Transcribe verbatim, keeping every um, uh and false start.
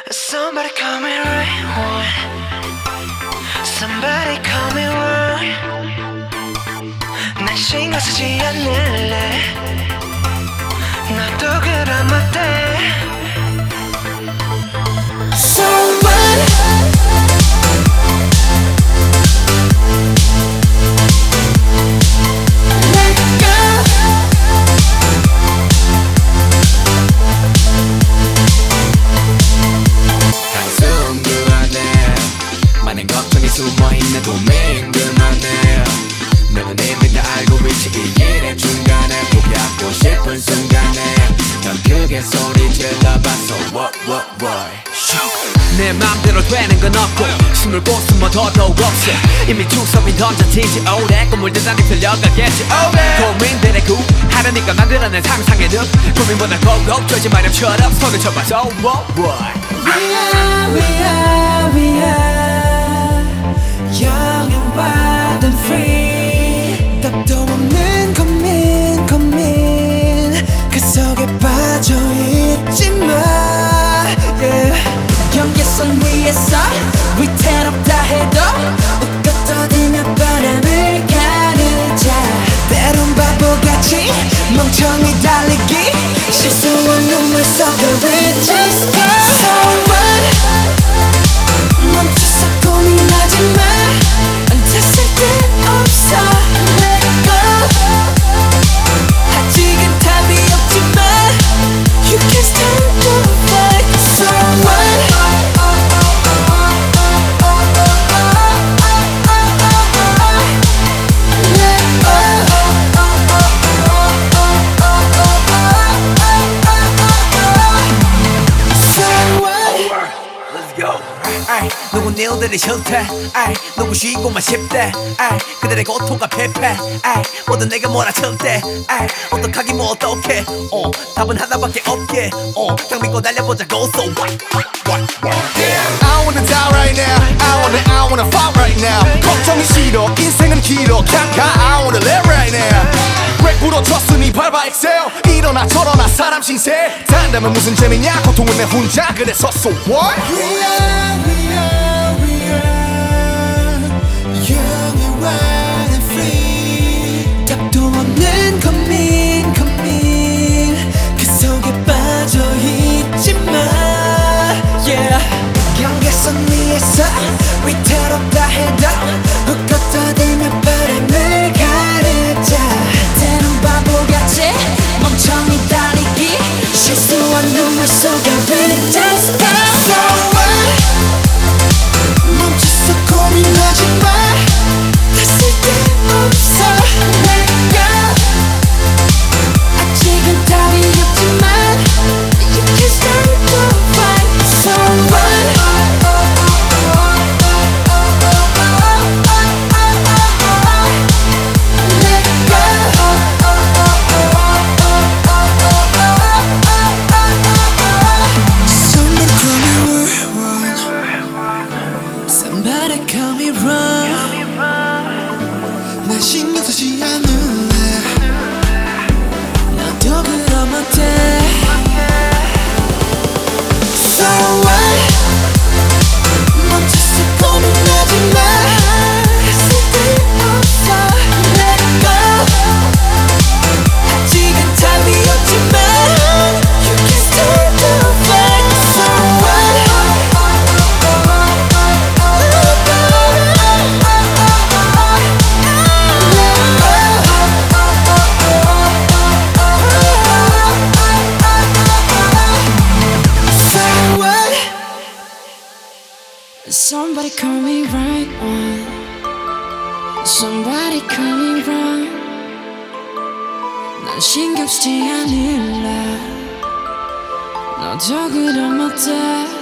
Somebody call me right one. Somebody call me wrong. 난 신경 쓰지 않을래. 나도 그런 어때. So what? 숨어있는 고민 그만해. 너는 이미 다 알고 있지. 이 일의 중간에 포기하고 싶은 순간에 넌 크게 소리 질러봤어. What what what. 내 맘대로 되는 건 없고 숨을 고 숨어 더더욱 없어. 이미 주섬이 던져지지 오래 꿈물들 난이 틀려가겠지 오래. 고민들의 구하려니까 만들어낸 상상의 늪. 고민보다 고고 쫄지 마렴처럼 손을 쳐봐. So what what. We are we are we are young and wild and free. 답도 없는 고민 고민 그 속에 빠져있지마. yeah. 경계선 위에서 위태롭다 해도 웃고 떠들며 바람을 가르자. 때론 바보같이 멍청이 달리기 실수한 눈물 속에 we just go. So what. 멈춰서 고민하지마. 앉았을 때 없어. Let go. 아직은 답이 없지만 You can stand the fight. So what. 누군 일들이 싫대. 아이, 누구 쉬고만 싶대. 아이, 그들의 고통과 패패. 아이, 모든 내가 몰아칠 때. 아이, 어떡하기 뭐 어떡해. 어, 답은 하나밖에 없게. 어, 그냥 믿고 달려보자고. So what, what, what, what. Yeah. I wanna die right now. I wanna, I wanna fight right now. 걱정이 싫어. 인생은 길어. 그냥 가. I wanna live right now. 렉 부러졌으니 밟아 excel. 일어나 저러나 사람 신세. 산다면 무슨 재미냐. 고통은 내 혼자. 그래서 so what. We are, we are, we are young and wild and free. 답도 없는 고민 고민 그 속에 빠져있지마. yeah. 경계선 위에서 위태롭다 해도 웃고 떠들며 바람을 가르자. 때론 바보같이 멍청이 달리기 실수한 눈물 속에 we just go. So what. 멈춰서 고민하지마. 다 쓸데없어. Let go. 아직은 답이 없지만 You can start the fight. So what. Somebody call me wrong. 난 신경 쓰지 않을래. 나도 그럼 어때. So what. 멈춰서 고민하지마. 쓸데없어. Let go. 아직은 답이 없지만 You can start the fight. So what. Somebody call me right one. Somebody call me wrong. 난 신경 쓰지 않을래. 너도 그럼 어때.